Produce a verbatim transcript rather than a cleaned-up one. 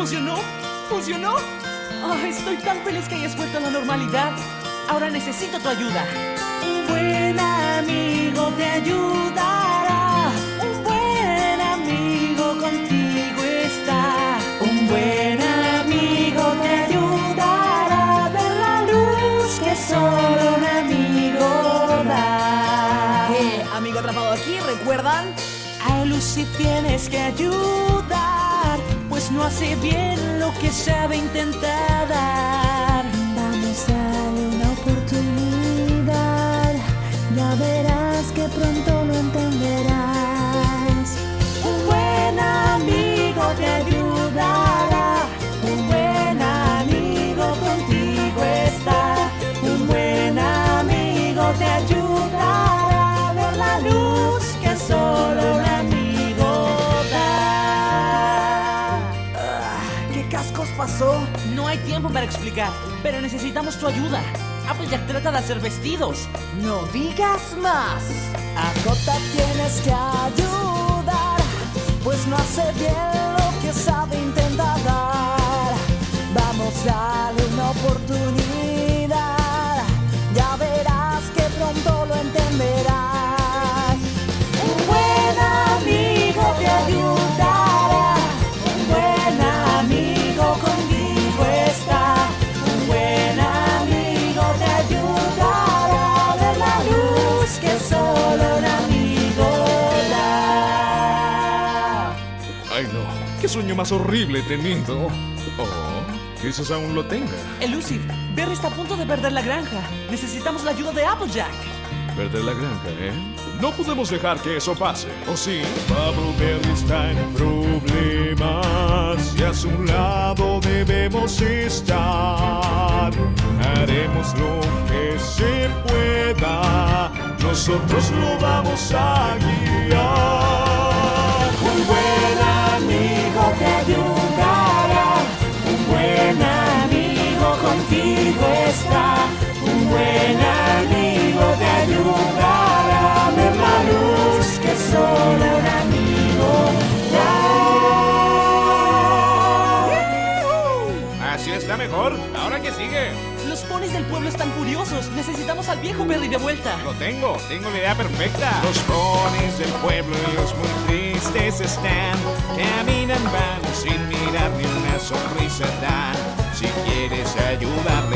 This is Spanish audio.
¿Funcionó? ¿Funcionó? Oh, estoy tan feliz que hayas vuelto a la normalidad. Ahora necesito tu ayuda. Un buen amigo te ayudará. Un buen amigo contigo está. Un buen amigo te ayudará a ver la luz que solo un amigo da. Eh, amigo atrapado aquí, ¿recuerdan? A Lucy tienes que ayudar, pues no hace bien lo que sabe intentar dar. Vamos a darle una oportunidad, ya verás que pronto lo entenderás. Un buen amigo te ayudará, un buen amigo contigo está. Un buen amigo te ayudará a ver la luz que solo un amigo da. ¿Qué cascos pasó? No hay tiempo para explicar, pero necesitamos tu ayuda. Applejack trata de hacer vestidos. No digas más. A Jota tienes que ayudar, pues no hace bien lo que sabe intentar dar. Vamos a darle una oportunidad, ya verás que pronto lo entenderás. Un buen amigo te ayudará, un buen amigo contigo está. Un buen amigo te ayudará a ver la luz que solo un amigo da. Ay, no. ¿Qué sueño más horrible he tenido? Oh, quizás aún lo tenga. Elusive, Berry está a punto de perder la granja. Necesitamos la ayuda de Applejack. Perder la granja, ¿eh? No podemos dejar que eso pase, ¿o sí? Bubbleberry está en problemas y a su lado debemos estar. Haremos lo que se pueda, nosotros lo vamos a guiar. Un buen amigo te ayudará, un buen amigo contigo está. Un buen amigo te ayudará a ver la luz que solo un amigo da. Así está mejor. ¿Ahora qué sigue? Los ponis del pueblo están furiosos. Necesitamos al viejo Berry de vuelta. Lo tengo. Tengo la idea perfecta. Los ponis del pueblo y los muy tristes están. Caminan van sin mirar ni una sonrisa dan. Si quieres ayudarlos